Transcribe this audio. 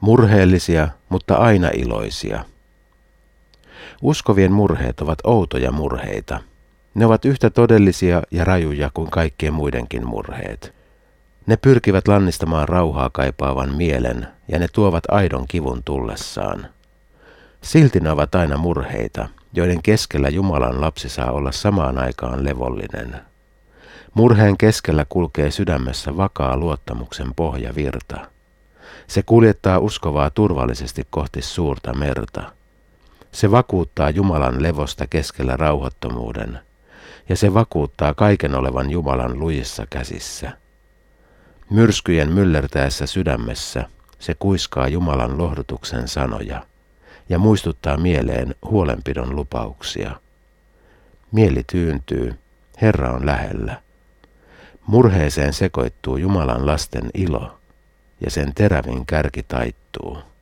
Murheellisia, mutta aina iloisia. Uskovien murheet ovat outoja murheita. Ne ovat yhtä todellisia ja rajuja kuin kaikkien muidenkin murheet. Ne pyrkivät lannistamaan rauhaa kaipaavan mielen ja ne tuovat aidon kivun tullessaan. Silti ne ovat aina murheita, joiden keskellä Jumalan lapsi saa olla samaan aikaan levollinen. Murheen keskellä kulkee sydämessä vakaa luottamuksen pohjavirta. Se kuljettaa uskovaa turvallisesti kohti suurta merta. Se vakuuttaa Jumalan levosta keskellä rauhattomuuden, ja se vakuuttaa kaiken olevan Jumalan lujissa käsissä. Myrskyjen myllertäessä sydämessä se kuiskaa Jumalan lohdutuksen sanoja ja muistuttaa mieleen huolenpidon lupauksia. Mieli tyyntyy, Herra on lähellä. Murheeseen sekoittuu Jumalan lasten ilo, ja sen terävin kärki taittuu.